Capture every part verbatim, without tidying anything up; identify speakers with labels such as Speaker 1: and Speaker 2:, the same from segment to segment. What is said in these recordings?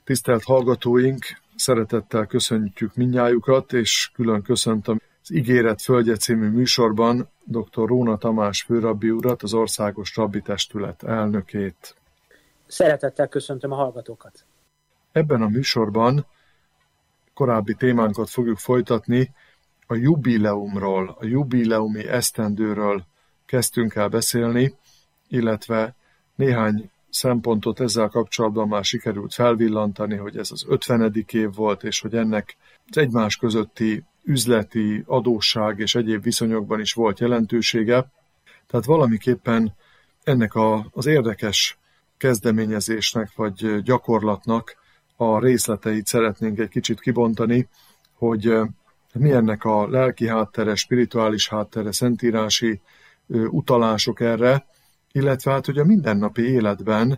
Speaker 1: Tisztelt hallgatóink, szeretettel köszöntjük mindnyájukat, és külön köszöntöm az Ígéret földje című műsorban dr. Róna Tamás főrabbi urat, az Országos Rabbi Testület elnökét.
Speaker 2: Szeretettel köszöntöm a hallgatókat.
Speaker 1: Ebben a műsorban korábbi témánkat fogjuk folytatni, a jubileumról, a jubileumi esztendőről kezdtünk el beszélni, illetve néhány szempontot ezzel kapcsolatban már sikerült felvillantani, hogy ez az ötvenedik év volt, és hogy ennek az egymás közötti üzleti adósság és egyéb viszonyokban is volt jelentősége. Tehát valamiképpen ennek a, az érdekes kezdeményezésnek vagy gyakorlatnak a részleteit szeretnénk egy kicsit kibontani, hogy mi ennek a lelki háttere, spirituális háttere, szentírási utalások erre, illetve hát, hogy a mindennapi életben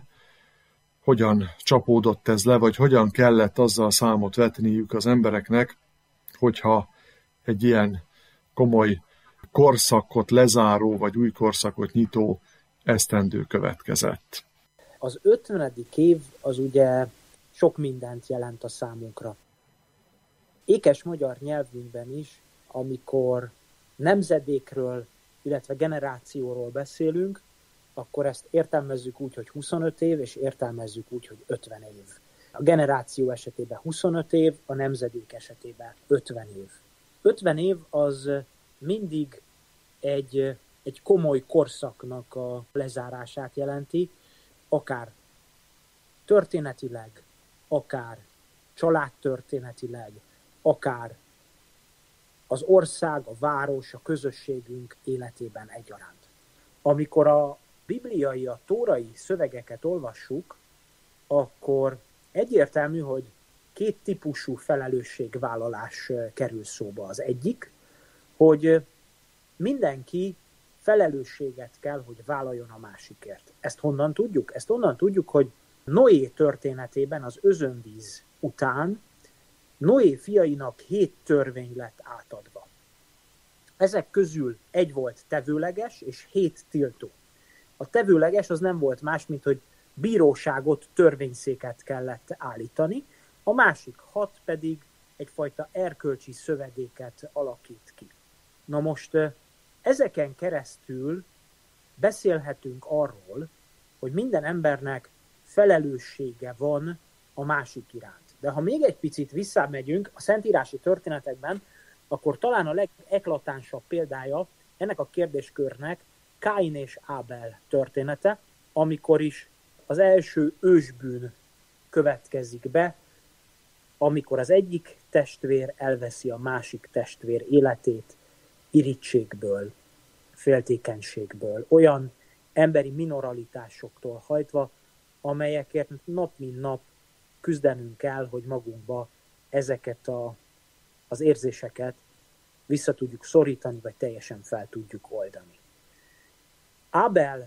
Speaker 1: hogyan csapódott ez le, vagy hogyan kellett azzal számot vetniük az embereknek, hogyha egy ilyen komoly korszakot lezáró, vagy új korszakot nyitó esztendő következett.
Speaker 2: Az ötvenedik év az ugye sok mindent jelent a számunkra. Ékes magyar nyelvünkben is, amikor nemzedékről, illetve generációról beszélünk, akkor ezt értelmezzük úgy, hogy huszonöt év, és értelmezzük úgy, hogy ötven év. A generáció esetében huszonöt év, a nemzedék esetében ötven év. ötven év az mindig egy, egy komoly korszaknak a lezárását jelenti, akár történetileg, akár családtörténetileg, akár az ország, a város, a közösségünk életében egyaránt. Amikor a bibliai, a tórai szövegeket olvassuk, akkor egyértelmű, hogy két típusú felelősségvállalás kerül szóba. Az egyik, hogy mindenki felelősséget kell, hogy vállaljon a másikért. Ezt honnan tudjuk? Ezt onnan tudjuk, hogy Noé történetében az özönvíz után Noé fiainak hét törvény lett átadva. Ezek közül egy volt tevőleges, és hét tiltó. A tevőleges az nem volt más, mint hogy bíróságot, törvényszéket kellett állítani, a másik hat pedig egyfajta erkölcsi szövedéket alakít ki. Na most ezeken keresztül beszélhetünk arról, hogy minden embernek felelőssége van a másik iránt. De ha még egy picit visszamegyünk a szentírási történetekben, akkor talán a legeklatánsabb példája ennek a kérdéskörnek Káin és Ábel története, amikor is az első ősbűn következik be, amikor az egyik testvér elveszi a másik testvér életét irítségből, féltékenységből, olyan emberi minoralitásoktól hajtva, amelyekért nap mint nap küzdenünk kell, hogy magunkba ezeket a, az érzéseket vissza tudjuk szorítani, vagy teljesen fel tudjuk oldani. Ábel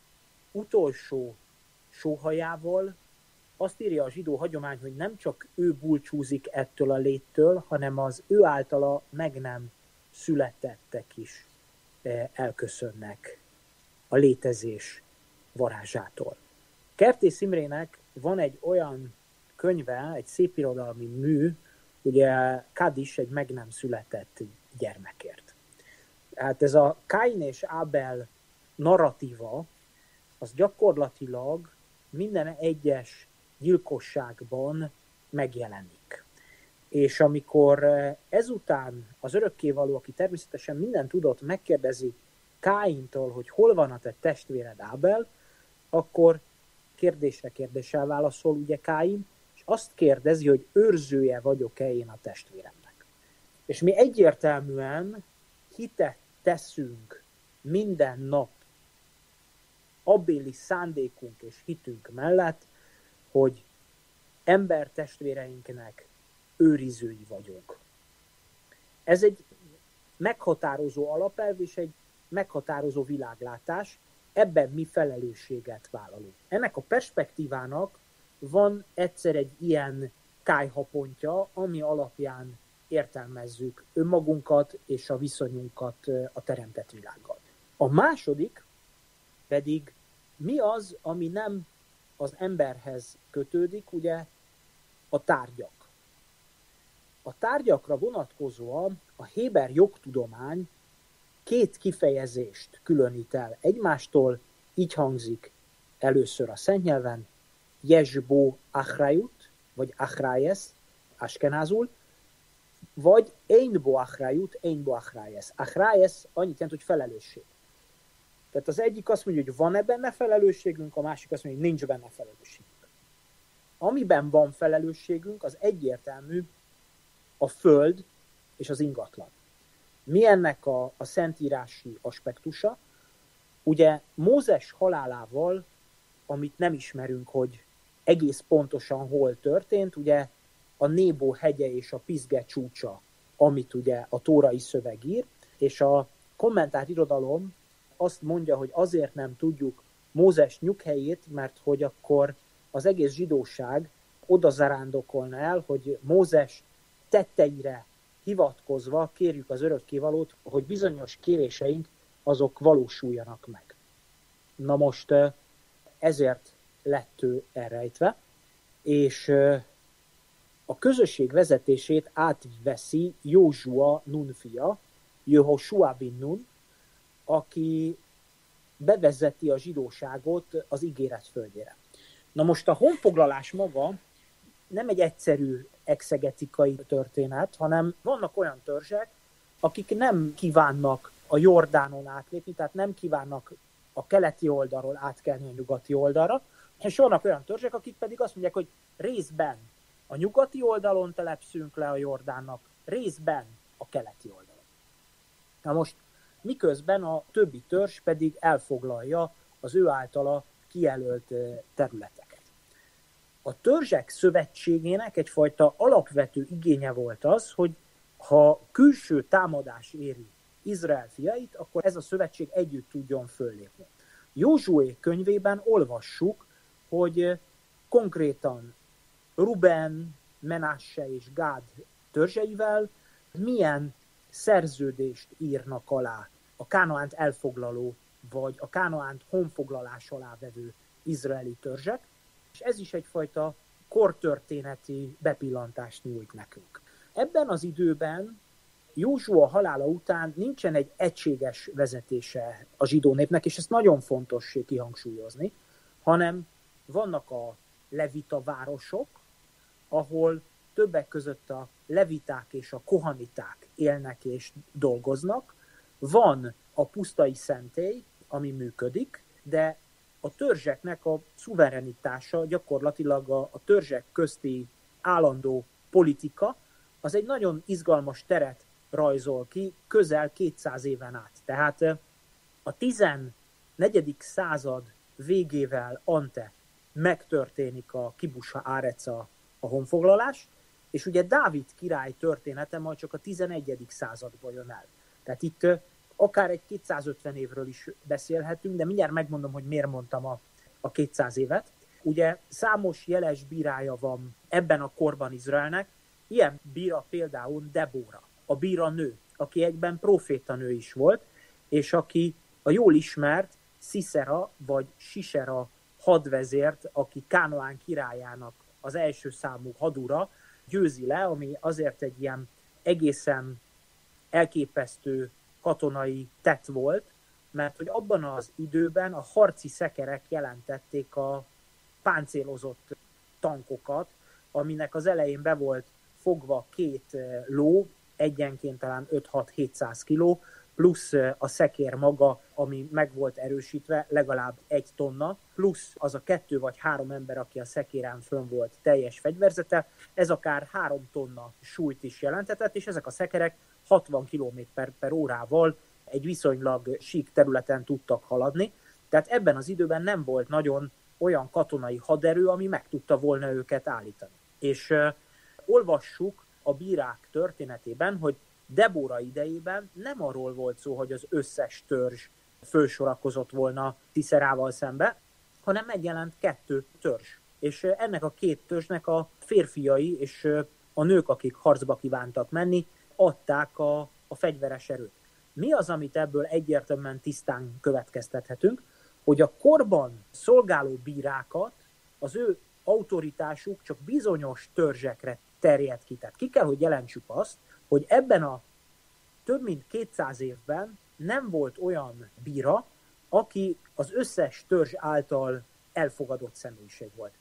Speaker 2: utolsó sóhajával azt írja a zsidó hagyomány, hogy nem csak ő búcsúzik ettől a léttől, hanem az ő általa meg nem születettek is elköszönnek a létezés varázsától. Kertész Imrének van egy olyan könyve, egy szépirodalmi mű, ugye Kadis, egy meg nem született gyermekért. Hát ez a Káin és Ábel narratíva, az gyakorlatilag minden egyes gyilkosságban megjelenik. És amikor ezután az örökkévaló, aki természetesen mindent tudott, megkérdezi Káintól, hogy hol van a te testvéred Ábel, akkor kérdésre kérdéssel válaszol ugye Káin, és azt kérdezi, hogy őrzője vagyok-e én a testvéremnek. És mi egyértelműen hitet teszünk minden nap abbéli szándékunk és hitünk mellett, hogy ember testvéreinknek őrizői vagyunk. Ez egy meghatározó alapelv és egy meghatározó világlátás, ebben mi felelősséget vállalunk. Ennek a perspektívának van egyszer egy ilyen kályhapontja, ami alapján értelmezzük önmagunkat és a viszonyunkat a teremtett világgal. A második pedig mi az, ami nem az emberhez kötődik, ugye a tárgyak. A tárgyakra vonatkozóan a héber jogtudomány két kifejezést különít el egymástól, így hangzik először a szent nyelven, jesbo achrayut, vagy achrayes, askenázul, vagy einbo achrayut, einbo achrayes. Achrayes annyit jelent, hogy felelősség. Tehát az egyik azt mondja, hogy van-e benne felelősségünk, a másik azt mondja, hogy nincs benne felelősségünk. Amiben van felelősségünk, az egyértelmű a föld és az ingatlan. Mi ennek a, a szentírási aspektusa? Ugye Mózes halálával, amit nem ismerünk, hogy egész pontosan hol történt, ugye a Nébó hegye és a Pizge csúcsa, amit ugye a tórai szöveg ír, és a kommentárt irodalom azt mondja, hogy azért nem tudjuk Mózes nyughelyét, mert hogy akkor az egész zsidóság oda zarándokolna el, hogy Mózes tetteire hivatkozva kérjük az örökkévalót, hogy bizonyos kéréseink azok valósuljanak meg. Na most ezért lett ő elrejtve, és a közösség vezetését átveszi Józsua Nun fia, Jehoshua bin Nun, aki bevezeti a zsidóságot az ígéret földjére. Na most a honfoglalás maga nem egy egyszerű exegetikai történet, hanem vannak olyan törzsek, akik nem kívánnak a Jordánon átlépni, tehát nem kívánnak a keleti oldalról átkelni a nyugati oldalra, és vannak olyan törzsek, akik pedig azt mondják, hogy részben a nyugati oldalon telepszünk le a Jordánnak, részben a keleti oldalon. Na most miközben a többi törzs pedig elfoglalja az ő általa kijelölt területeket. A törzsek szövetségének egyfajta alapvető igénye volt az, hogy ha külső támadás éri Izrael fiait, akkor ez a szövetség együtt tudjon föllépni. Józsué könyvében olvassuk, hogy konkrétan Ruben, Menasse és Gád törzseivel milyen szerződést írnak alá a Kánaánt elfoglaló, vagy a Kánaánt honfoglalás alá vevő izraeli törzsek, és ez is egyfajta kortörténeti bepillantást nyújt nekünk. Ebben az időben Józsua halála után nincsen egy egységes vezetése a zsidó népnek, és ezt nagyon fontos kihangsúlyozni, hanem vannak a levita városok, ahol többek között a leviták és a kohaniták élnek és dolgoznak. Van a pusztai szentély, ami működik, de a törzseknek a szuverenitása, gyakorlatilag a, a törzsek közti állandó politika, az egy nagyon izgalmas teret rajzol ki közel kétszáz éven át. Tehát a tizennegyedik század végével ante megtörténik a Kibusa Áreca, a honfoglalás, és ugye Dávid király története majd csak a tizenegyedik században jön el. Tehát itt akár egy kétszázötven évről is beszélhetünk, de mindjárt megmondom, hogy miért mondtam a, a kétszáz évet. Ugye számos jeles bírája van ebben a korban Izraelnek, ilyen bíra például Debóra, a bíra nő, aki egyben profétanő is volt, és aki a jól ismert Sziszera vagy Sisera hadvezért, aki Kánaán királyának az első számú hadura győzi le, ami azért egy ilyen egészen elképesztő katonai tett volt, mert hogy abban az időben a harci szekerek jelentették a páncélozott tankokat, aminek az elején be volt fogva két ló, egyenként talán öt-hat-hétszáz kiló, plusz a szekér maga, ami meg volt erősítve, legalább egy tonna, plusz az a kettő vagy három ember, aki a szekéren fönn volt teljes fegyverzete, ez akár három tonna súlyt is jelentetett, és ezek a szekerek hatvan kilométer per órával egy viszonylag sík területen tudtak haladni. Tehát ebben az időben nem volt nagyon olyan katonai haderő, ami meg tudta volna őket állítani. És uh, olvassuk a bírák történetében, hogy Debóra idejében nem arról volt szó, hogy az összes törzs fölsorakozott volna Sziszerával szembe, hanem megjelent kettő törzs. És ennek a két törzsnek a férfiai és a nők, akik harcba kívántak menni, adták a, a fegyveres erőt. Mi az, amit ebből egyértelműen tisztán következtethetünk, hogy a korban szolgáló bírákat az ő autoritásuk csak bizonyos törzsekre terjed ki. Tehát ki kell, hogy jelentsük azt, hogy ebben a több mint kétszáz évben nem volt olyan bíra, aki az összes törzs által elfogadott személyiség volt.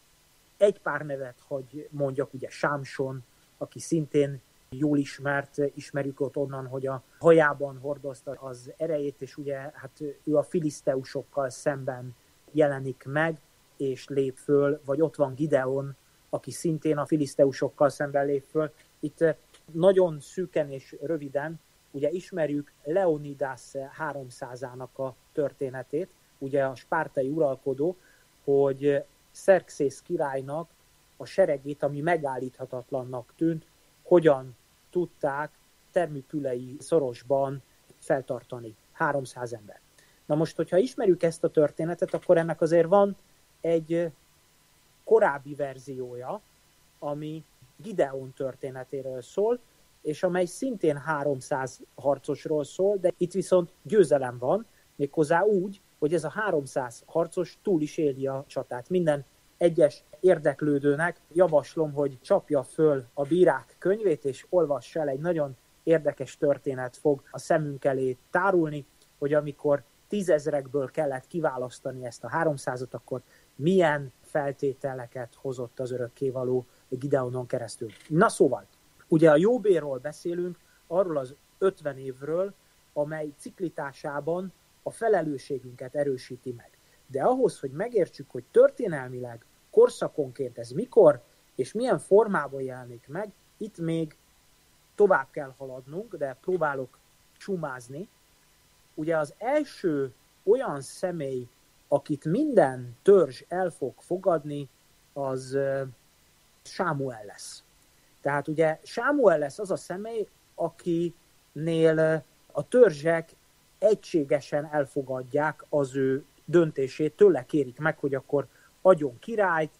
Speaker 2: Egy pár nevet, hogy mondjak, ugye Sámson, aki szintén jól ismert, ismerjük ott onnan, hogy a hajában hordozta az erejét, és ugye hát ő a filiszteusokkal szemben jelenik meg, és lép föl, vagy ott van Gideon, aki szintén a filiszteusokkal szemben lép föl. Itt nagyon szűken és röviden, ugye ismerjük Leonidas háromszázának a történetét, ugye a spártai uralkodó, hogy Xerxész királynak a seregét, ami megállíthatatlannak tűnt, hogyan tudták Termüpülei szorosban feltartani. háromszáz ember. Na most, hogyha ismerjük ezt a történetet, akkor ennek azért van egy korábbi verziója, ami Gideon történetéről szól, és amely szintén háromszáz harcosról szól, de itt viszont győzelem van, méghozzá úgy, hogy ez a háromszáz harcos túl is éli a csatát. Minden egyes érdeklődőnek javaslom, hogy csapja föl a Bírák könyvét, és olvassa el, egy nagyon érdekes történet fog a szemünk elé tárulni, hogy amikor tízezrekből kellett kiválasztani ezt a háromszázat, akkor milyen feltételeket hozott az örökkévaló Gideonon keresztül. Na szóval, ugye a Jóbéról beszélünk, arról az ötven évről, amely ciklitásában a felelősségünket erősíti meg. De ahhoz, hogy megértsük, hogy történelmileg, korszakonként ez mikor és milyen formában jelenik meg, itt még tovább kell haladnunk, de próbálok sumázni. Ugye az első olyan személy, akit minden törzs el fog fogadni, az Sámuel lesz. Tehát ugye Sámuel lesz az a személy, akinél a törzsek egységesen elfogadják az ő döntését, tőle kérik meg, hogy akkor adjon királyt,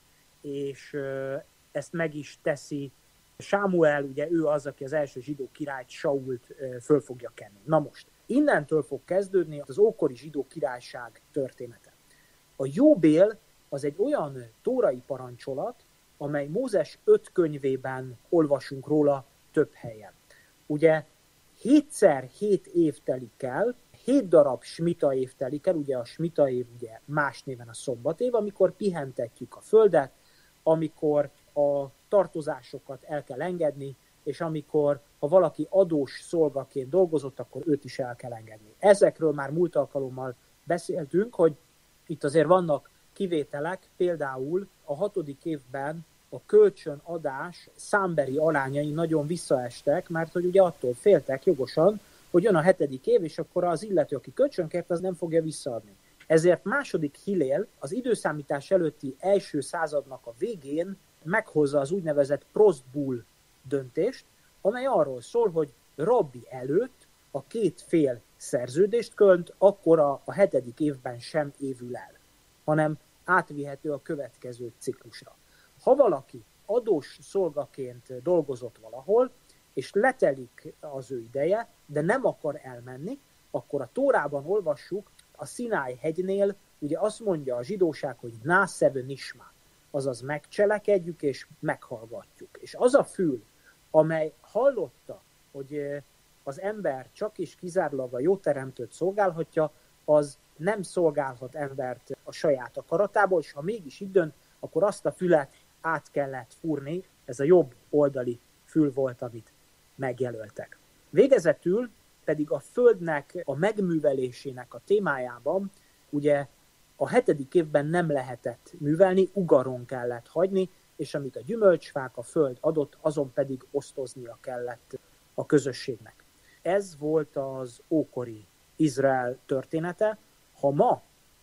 Speaker 2: és ezt meg is teszi Sámuel, ugye ő az, aki az első zsidó királyt, Sault föl fogja kenni. Na most, innentől fog kezdődni az ókori zsidó királyság története. A Jóbél az egy olyan tórai parancsolat, amely Mózes öt könyvében olvasunk róla több helyen. Ugye hétszer hét év telik el, hét darab smita év telik el, ugye a smita év ugye más néven a szombat év, amikor pihentetjük a földet, amikor a tartozásokat el kell engedni, és amikor, ha valaki adós szolgaként dolgozott, akkor őt is el kell engedni. Ezekről már múlt alkalommal beszéltünk, hogy itt azért vannak kivételek, például a hatodik évben a kölcsönadás számbeli arányai nagyon visszaestek, mert hogy ugye attól féltek jogosan, hogy jön a hetedik év, és akkor az illető, aki kölcsönkért, az nem fogja visszaadni. Ezért második Hillél az időszámítás előtti első századnak a végén meghozza az úgynevezett prostbul döntést, amely arról szól, hogy rabbi előtt a két fél szerződést költ, akkor a, a hetedik évben sem évül el, hanem átvihető a következő ciklusra. Ha valaki adós szolgaként dolgozott valahol, és letelik az ő ideje, de nem akar elmenni, akkor a Tórában olvassuk, a Szináj hegynél ugye azt mondja a zsidóság, hogy nászeve nismá, azaz megcselekedjük és meghallgatjuk. És az a fül, amely hallotta, hogy az ember csak és kizárólag a jó teremtőt szolgálhatja, az nem szolgálhat embert a saját akaratából, és ha mégis így dönt, akkor azt a fület át kellett fúrni, ez a jobb oldali fül volt, amit megjelöltek. Végezetül pedig a földnek a megművelésének a témájában ugye a hetedik évben nem lehetett művelni, ugaron kellett hagyni, és amit a gyümölcsfák, a föld adott, azon pedig osztoznia kellett a közösségnek. Ez volt az ókori Izrael története. Ha ma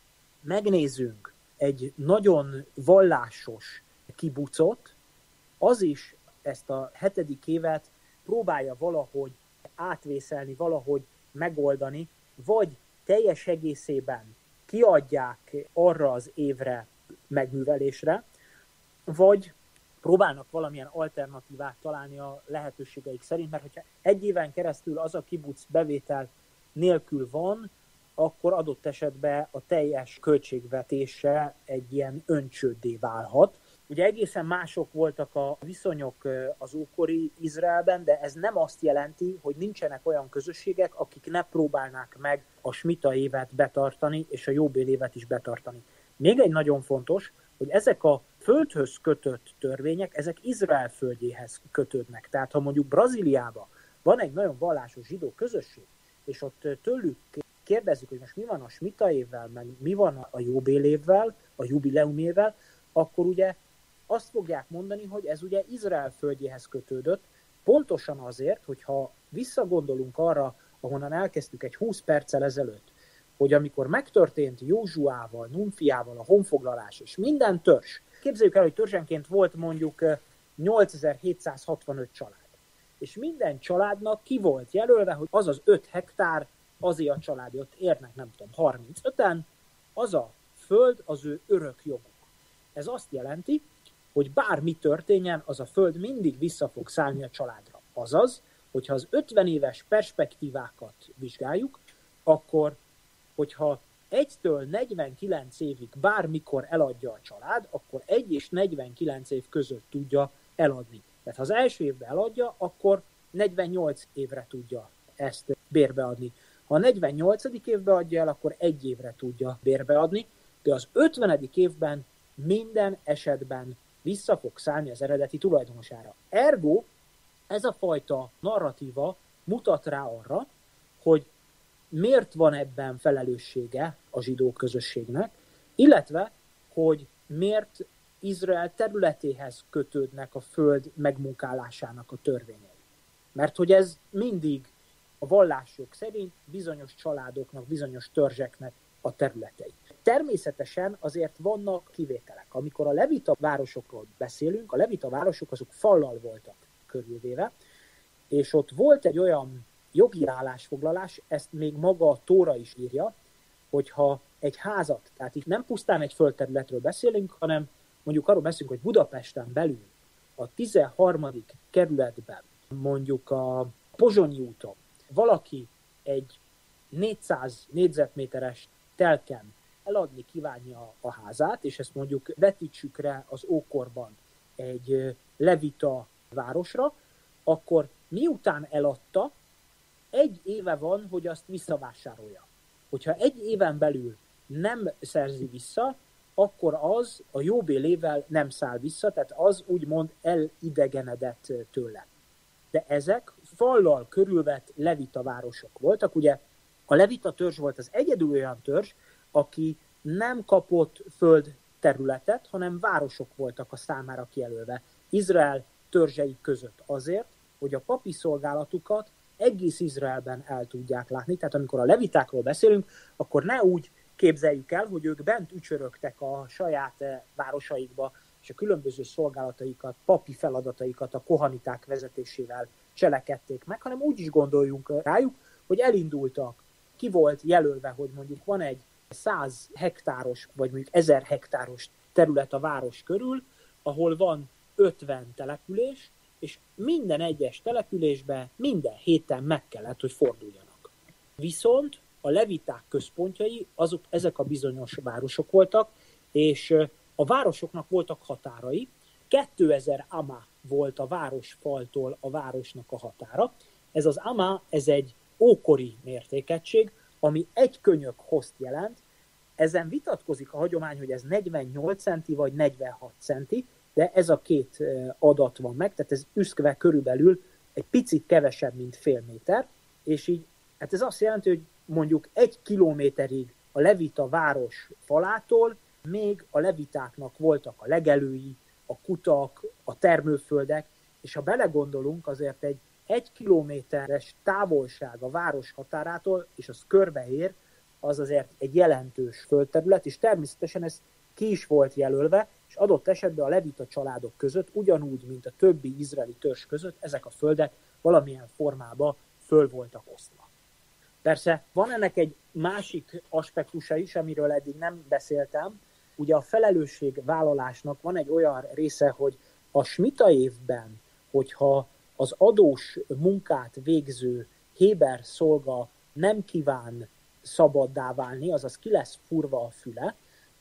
Speaker 2: megnézzünk egy nagyon vallásos kibucot, az is ezt a hetedik évet próbálja valahogy átvészelni, valahogy megoldani, vagy teljes egészében kiadják arra az évre megművelésre, vagy próbálnak valamilyen alternatívát találni a lehetőségeik szerint, mert hogyha egy éven keresztül az a kibuc bevétel nélkül van, akkor adott esetben a teljes költségvetése egy ilyen öncsőddé válhat. Ugye egészen mások voltak a viszonyok az ókori Izraelben, de ez nem azt jelenti, hogy nincsenek olyan közösségek, akik ne próbálnák meg a smita évet betartani, és a jóbél évet is betartani. Még egy nagyon fontos, hogy ezek a földhöz kötött törvények, ezek Izrael földjéhez kötődnek. Tehát ha mondjuk Brazíliában van egy nagyon vallásos zsidó közösség, és ott tőlük kérdezzük, hogy most mi van a smita évvel, meg mi van a jóbél évvel, a jubileum évvel, akkor ugye azt fogják mondani, hogy ez ugye Izrael földjéhez kötődött, pontosan azért, hogyha visszagondolunk arra, ahonnan elkezdtük egy húsz perccel ezelőtt, hogy amikor megtörtént Józsuával, Nunfiával a honfoglalás, és minden törzs, képzeljük el, hogy törzsenként volt mondjuk nyolcezer-hétszázhatvanöt család, és minden családnak ki volt jelölve, hogy az az öt hektár, azért a család, ott érnek, nem tudom, harmincöten, az a föld az ő örök joguk. Ez azt jelenti, hogy bármi történjen, az a föld mindig vissza fog szállni a családra. Azaz, hogyha az ötven éves perspektívákat vizsgáljuk, akkor, hogyha egytől negyvenkilenc évig bármikor eladja a család, akkor egy és negyvenkilenc év között tudja eladni. Tehát ha az első évben eladja, akkor negyvennyolc évre tudja ezt bérbeadni. Ha a negyvennyolcadik évben adja el, akkor egy évre tudja bérbeadni, de az ötvenedik évben minden esetben vissza fog szállni az eredeti tulajdonosára. Ergo, ez a fajta narratíva mutat rá arra, hogy miért van ebben felelőssége a zsidó közösségnek, illetve, hogy miért Izrael területéhez kötődnek a föld megmunkálásának a törvényei. Mert hogy ez mindig a vallások szerint bizonyos családoknak, bizonyos törzseknek a területei. Természetesen azért vannak kivételek. Amikor a levita városokról beszélünk, a levita városok azok fallal voltak körülvéve, és ott volt egy olyan jogi állásfoglalás, ezt még maga a Tóra is írja, hogyha egy házat, tehát itt nem pusztán egy földterületről beszélünk, hanem mondjuk arról beszélünk, hogy Budapesten belül a tizenharmadik kerületben, mondjuk a Pozsonyi úton valaki egy négyszáz négyzetméteres telken eladni kívánja a házát, és ezt mondjuk vetítsük rá az ókorban egy levita városra, akkor miután eladta, egy éve van, hogy azt visszavásárolja. Hogyha egy éven belül nem szerzi vissza, akkor az a jóbélével nem száll vissza, tehát az úgymond elidegenedett tőle. De ezek fallal körülvett levita városok voltak. Ugye a levita törzs volt az egyedül olyan törzs, aki nem kapott földterületet, hanem városok voltak a számára kijelölve Izrael törzsei között azért, hogy a papi szolgálatukat egész Izraelben el tudják látni. Tehát amikor a levitákról beszélünk, akkor ne úgy képzeljük el, hogy ők bent ücsörögtek a saját városaikba, és a különböző szolgálataikat, papi feladataikat a kohaniták vezetésével cselekedték meg, hanem úgy is gondoljunk rájuk, hogy elindultak. Ki volt jelölve, hogy mondjuk van egy száz hektáros, vagy mondjuk ezer hektáros terület a város körül, ahol van ötven település, és minden egyes településbe minden héten meg kellett, hogy forduljanak. Viszont a leviták központjai, azok, ezek a bizonyos városok voltak, és a városoknak voltak határai. kétezer amá volt a városfaltól a városnak a határa. Ez az amá, ez egy ókori mértékegység, ami egy könyök hozt jelent. Ezen vitatkozik a hagyomány, hogy ez negyvennyolc centi vagy negyvenhat centi, de ez a két adat van meg, tehát ez üszkve körülbelül egy picit kevesebb, mint fél méter, és így, hát ez azt jelenti, hogy mondjuk egy kilométerig a levita város falától még a levitáknak voltak a legelői, a kutak, a termőföldek, és ha belegondolunk, azért egy egy kilométeres távolság a város határától, és az körbeér, az azért egy jelentős földterület, és természetesen ez ki is volt jelölve, és adott esetben a levita családok között, ugyanúgy, mint a többi izraeli törzs között, ezek a földek valamilyen formában föl voltak osztva. Persze van ennek egy másik aspektusa is, amiről eddig nem beszéltem. Ugye a felelősségvállalásnak van egy olyan része, hogy a smita évben, hogyha az adós munkát végző héber szolga nem kíván szabaddá válni, azaz ki lesz furva a füle,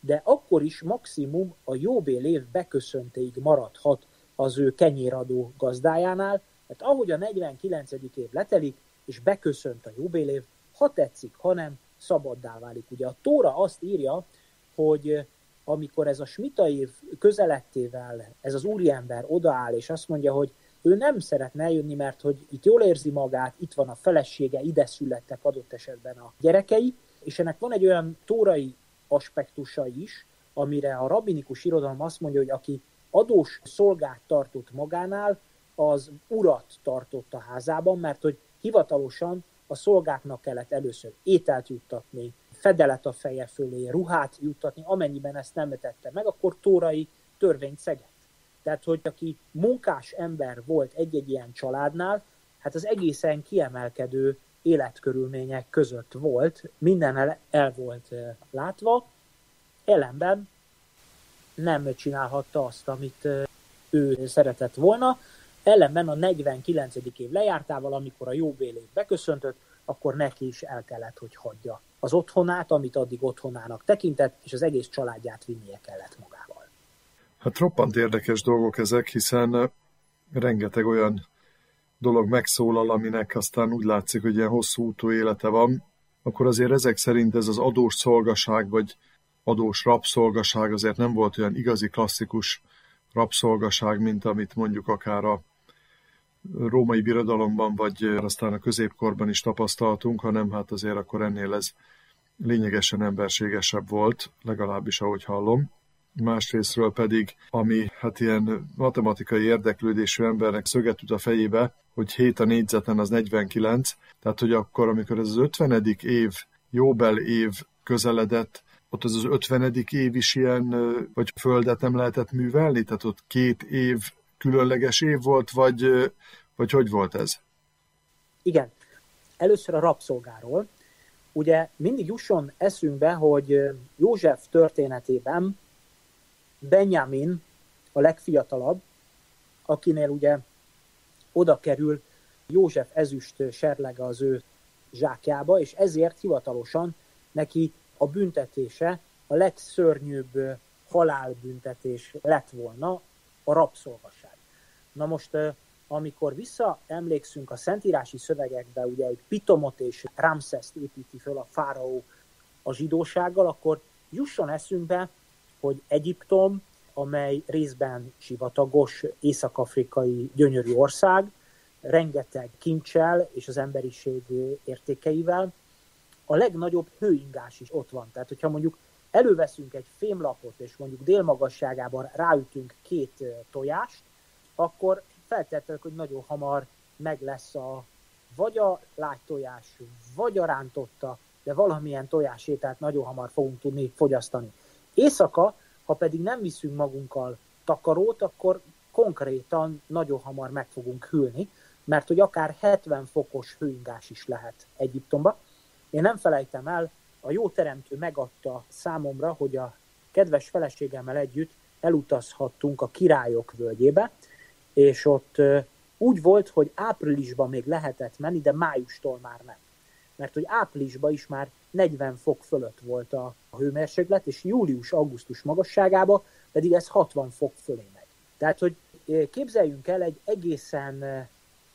Speaker 2: de akkor is maximum a jóbélév beköszöntéig maradhat az ő kenyéradó gazdájánál, mert ahogy a negyvenkilencedik év letelik, és beköszönt a jóbélév, ha tetszik, ha nem, szabaddá válik. Ugye a Tóra azt írja, hogy amikor ez a smita év közelettével ez az úriember odaáll, és azt mondja, hogy ő nem szeretne eljönni, mert hogy itt jól érzi magát, itt van a felesége, ide születtek adott esetben a gyerekei, és ennek van egy olyan tórai aspektusa is, amire a rabbinikus irodalom azt mondja, hogy aki adós szolgát tartott magánál, az urat tartott a házában, mert hogy hivatalosan a szolgáknak kellett először ételt juttatni, fedelet a feje fölé, ruhát juttatni, amennyiben ezt nem tette meg, akkor tórai törvényt szegett. Tehát, hogy aki munkás ember volt egy-egy ilyen családnál, hát az egészen kiemelkedő életkörülmények között volt, minden el, el volt látva, ellenben nem csinálhatta azt, amit ő szeretett volna, ellenben a negyvenkilencedik év lejártával, amikor a jóbélév beköszöntött, akkor neki is el kellett, hogy hagyja az otthonát, amit addig otthonának tekintett, és az egész családját vinnie kellett magával.
Speaker 1: Hát roppant érdekes dolgok ezek, hiszen rengeteg olyan dolog megszólal, aminek aztán úgy látszik, hogy ilyen hosszú útú élete van, akkor azért ezek szerint ez az adós szolgaság, vagy adós rabszolgaság azért nem volt olyan igazi klasszikus rabszolgaság, mint amit mondjuk akár a római birodalomban, vagy aztán a középkorban is tapasztaltunk, hanem hát azért akkor ennél ez lényegesen emberségesebb volt, legalábbis ahogy hallom. Másrésztről pedig, ami hát ilyen matematikai érdeklődésű embernek szöget üt a fejébe, hogy hét a négyzeten az negyvenkilenc, tehát hogy akkor, amikor ez az ötvenedik év, jóbel év közeledett, ott az az ötvenedik év is ilyen, vagy földet nem lehetett művelni, tehát ott két év különleges év volt, vagy, vagy hogy volt ez?
Speaker 2: Igen. Először a rabszolgáról. Ugye mindig jusson eszünkbe, hogy József történetében Benjamin a legfiatalabb, akinél ugye oda kerül József ezüst serlege az ő zsákjába, és ezért hivatalosan neki a büntetése, a legszörnyűbb halálbüntetés lett volna a rabszolgaság. Na most, amikor visszaemlékszünk a szentírási szövegekbe, ugye egy Pitomot és Ramszeszt építi föl a fáraó a zsidósággal, akkor jusson eszünkbe, hogy Egyiptom, amely részben sivatagos, észak-afrikai gyönyörű ország, rengeteg kincsel és az emberiség értékeivel, a legnagyobb hőingás is ott van. Tehát, hogyha mondjuk előveszünk egy fémlapot, és mondjuk délmagasságában ráütünk két tojást, akkor feltételezik, hogy nagyon hamar meg lesz a vagy a lágy tojás, vagy a rántotta, de valamilyen tojásételt nagyon hamar fogunk tudni fogyasztani. Éjszaka, ha pedig nem viszünk magunkkal takarót, akkor konkrétan nagyon hamar meg fogunk hűlni, mert hogy akár hetven fokos hőingás is lehet Egyiptomba. Én nem felejtem el, a jó teremtő megadta számomra, hogy a kedves feleségemmel együtt elutazhattunk a Királyok völgyébe, és ott úgy volt, hogy áprilisban még lehetett menni, de májustól már nem. Mert hogy áprilisban is már negyven fok fölött volt a hőmérséklet, és július-augusztus magasságában pedig ez hatvan fok fölé megy. Tehát, hogy képzeljünk el egy egészen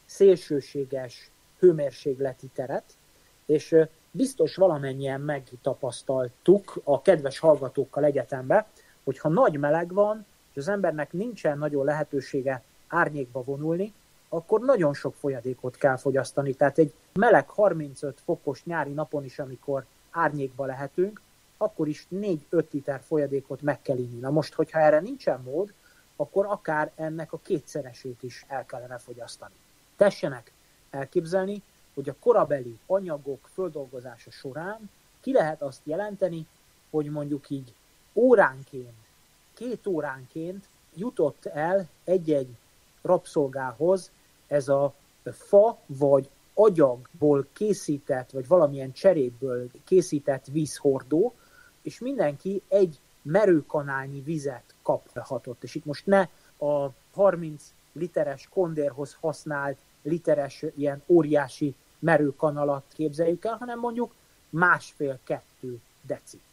Speaker 2: szélsőséges hőmérsékleti teret, és biztos valamennyien megtapasztaltuk a kedves hallgatókkal egyetembe, hogyha nagy meleg van, és az embernek nincsen nagyon lehetősége árnyékba vonulni, akkor nagyon sok folyadékot kell fogyasztani. Tehát egy meleg harmincöt fokos nyári napon is, amikor árnyékba lehetünk, akkor is négy-öt liter folyadékot meg kell inni. Na most, hogyha erre nincsen mód, akkor akár ennek a kétszeresét is el kellene fogyasztani. Tessenek elképzelni, hogy a korabeli anyagok földolgozása során ki lehet azt jelenteni, hogy mondjuk így óránként, két óránként jutott el egy-egy rabszolgához ez a fa vagy agyagból készített, vagy valamilyen cserépből készített vízhordó, és mindenki egy merőkanálnyi vizet kaphatott. És itt most ne a harminc literes kondérhoz használt literes ilyen óriási merőkanalat képzeljük el, hanem mondjuk másfél-kettő deci.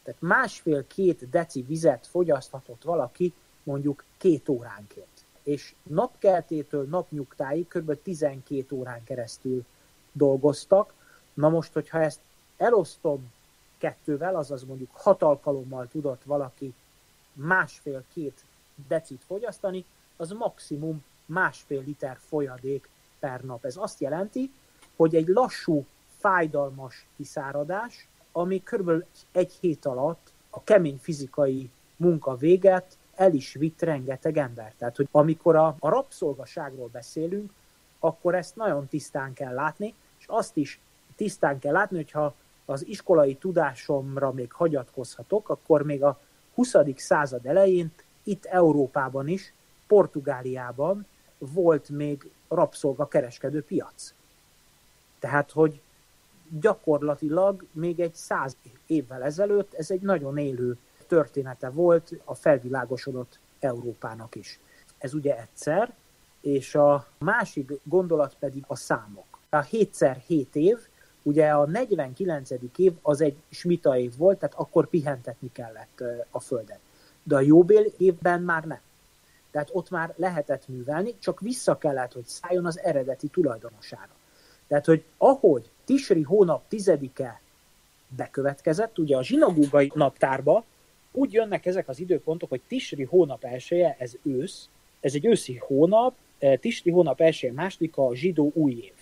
Speaker 2: Tehát másfél-két deci vizet fogyaszthatott valaki mondjuk két óránként. És napkeltétől napnyugtáig kb. tizenkét órán keresztül dolgoztak. Na most, hogyha ezt elosztom kettővel, azaz mondjuk hat alkalommal tudott valaki másfél-két decit fogyasztani, az maximum másfél liter folyadék per nap. Ez azt jelenti, hogy egy lassú, fájdalmas kiszáradás, ami kb. Egy hét alatt a kemény fizikai munka véget el is vitt rengeteg ember. Tehát, hogy amikor a, a rabszolgaságról beszélünk, akkor ezt nagyon tisztán kell látni, és azt is tisztán kell látni, hogyha az iskolai tudásomra még hagyatkozhatok, akkor még a huszadik század elején itt Európában is, Portugáliában volt még rabszolgakereskedő piac. Tehát, hogy gyakorlatilag még egy száz évvel ezelőtt ez egy nagyon élő története volt a felvilágosodott Európának is. Ez ugye egyszer, és a másik gondolat pedig a számok. A hétszer hét év, ugye a negyvenkilencedik év az egy smita év volt, tehát akkor pihentetni kellett a Földet. De a jóbél évben már nem. Tehát ott már lehetett művelni, csak vissza kellett, hogy szálljon az eredeti tulajdonosára. Tehát, hogy ahogy Tisri hónap tizedike bekövetkezett, ugye a zsinagógai naptárba úgy jönnek ezek az időpontok, hogy Tisri hónap elsője, ez ősz, ez egy őszi hónap, Tisri hónap elsője második a zsidó új év.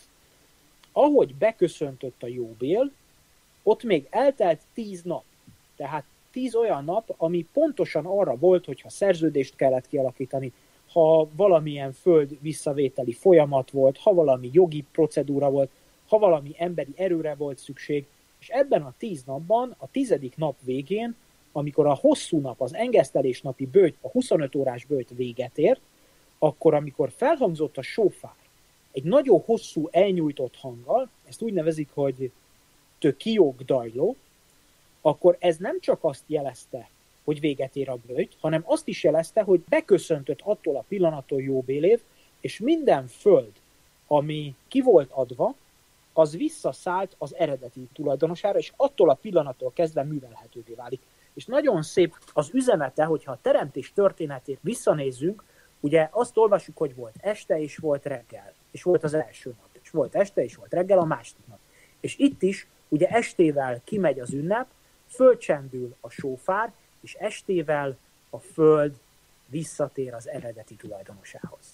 Speaker 2: Ahogy beköszöntött a jóbél, ott még eltelt tíz nap. Tehát tíz olyan nap, ami pontosan arra volt, hogyha szerződést kellett kialakítani, ha valamilyen föld visszavételi folyamat volt, ha valami jogi procedúra volt, ha valami emberi erőre volt szükség, és ebben a tíz napban, a tizedik nap végén, amikor a hosszú nap, az engesztelés napi böjt, a huszonöt órás böjt véget ért, akkor amikor felhangzott a sófár, egy nagyon hosszú, elnyújtott hanggal, ezt úgy nevezik, hogy tökiók dajló, akkor ez nem csak azt jelezte, hogy véget ér a böjt, hanem azt is jelezte, hogy beköszöntött attól a pillanattól jóbélév, és minden föld, ami ki volt adva, az visszaszállt az eredeti tulajdonosára, és attól a pillanattól kezdve művelhetővé válik. És nagyon szép az üzenete, hogyha a teremtés történetét visszanézzünk, ugye azt olvassuk, hogy volt este és volt reggel, és volt az első nap, és volt este és volt reggel a második nap. És itt is ugye estével kimegy az ünnep, fölcsendül a sófár, és estével a föld visszatér az eredeti tulajdonosához.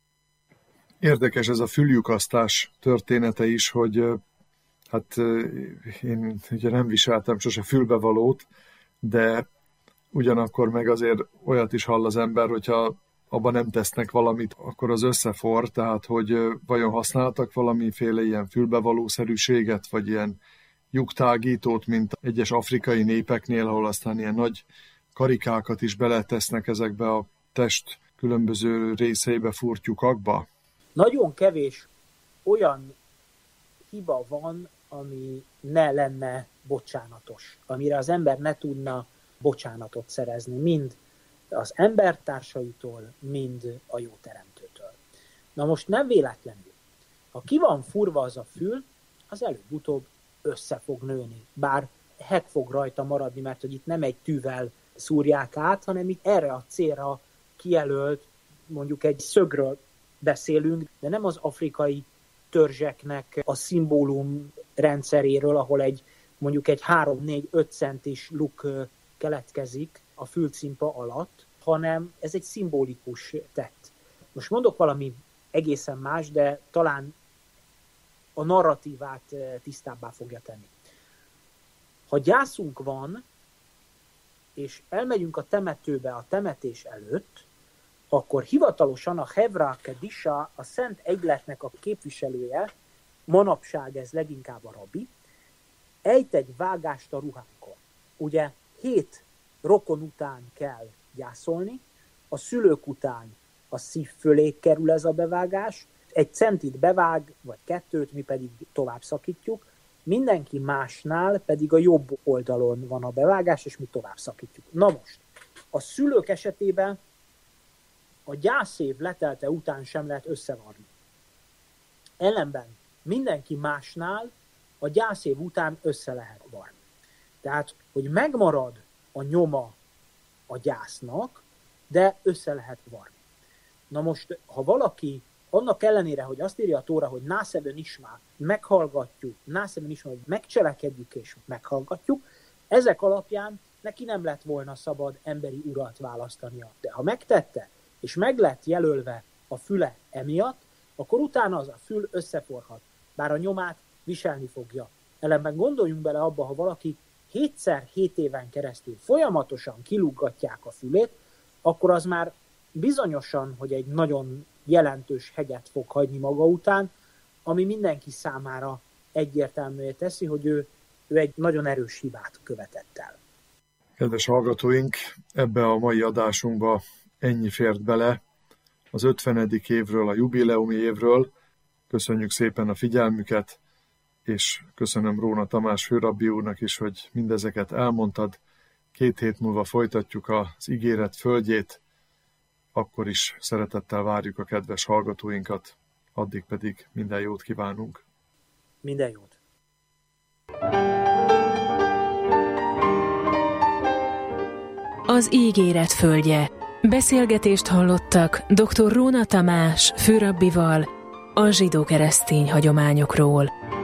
Speaker 1: Érdekes ez a füllyukasztás története is, hogy hát én ugye nem viseltem sose fülbevalót, de ugyanakkor meg azért olyat is hall az ember, hogyha abban nem tesznek valamit, akkor az összefor, tehát hogy vajon használtak valamiféle ilyen fülbevalószerűséget, vagy ilyen lyuktágítót, mint egyes afrikai népeknél, ahol aztán ilyen nagy karikákat is beletesznek ezekbe a test különböző részeibe, furtyukakba?
Speaker 2: Nagyon kevés olyan hiba van, ami ne lenne bocsánatos, amire az ember ne tudna bocsánatot szerezni, mind az embertársaitól, mind a jó teremtőtől. Na most nem véletlenül. Ha ki van furva az a fül, az előbb-utóbb össze fog nőni. Bár heg fog rajta maradni, mert hogy itt nem egy tűvel szúrják át, hanem itt erre a célra kijelölt, mondjuk egy szögről beszélünk, de nem az afrikai törzseknek a szimbólum rendszeréről, ahol egy mondjuk egy három-négy-öt centis luk keletkezik a fülcimpa alatt, hanem ez egy szimbolikus tett. Most mondok valami egészen más, de talán a narratívát tisztábbá fogja tenni. Ha gyászunk van, és elmegyünk a temetőbe a temetés előtt, akkor hivatalosan a Hevra Kedisha, a Szent Egyletnek a képviselője, manapság ez leginkább a rabbi, ejt egy vágást a ruhánkon. Ugye hét rokon után kell gyászolni, a szülők után a szív fölé kerül ez a bevágás, egy centit bevág, vagy kettőt, mi pedig tovább szakítjuk, mindenki másnál pedig a jobb oldalon van a bevágás, és mi tovább szakítjuk. Na most, a szülők esetében a gyászév letelte után sem lehet összevarni. Ellenben mindenki másnál a gyászév után össze lehet varni. Tehát, hogy megmarad a nyoma a gyásznak, de össze lehet varni. Na most, ha valaki annak ellenére, hogy azt írja a Tóra, hogy nászeben ismá, meghallgatjuk, nászeben ismá, hogy megcselekedjük és meghallgatjuk, ezek alapján neki nem lett volna szabad emberi urat választania. De ha megtette, és meg lett jelölve a füle emiatt, akkor utána az a fül összeforhat, bár a nyomát viselni fogja. Ellenben gondoljunk bele abba, ha valaki hétszer hét éven keresztül folyamatosan kiluggatják a fülét, akkor az már bizonyosan, hogy egy nagyon jelentős hegyet fog hagyni maga után, ami mindenki számára egyértelművé teszi, hogy ő, ő egy nagyon erős hibát követett el.
Speaker 1: Kedves hallgatóink, ebbe a mai adásunkba ennyi fért bele az ötvenedik évről, a jubileumi évről. Köszönjük szépen a figyelmüket, és köszönöm Róna Tamás főrabbi úrnak is, hogy mindezeket elmondtad. Két hét múlva folytatjuk az ígéret földjét, akkor is szeretettel várjuk a kedves hallgatóinkat, addig pedig minden jót kívánunk.
Speaker 2: Minden jót!
Speaker 3: Az ígéret földje. Beszélgetést hallottak dr. Róna Tamás főrabbival a zsidó-keresztény hagyományokról.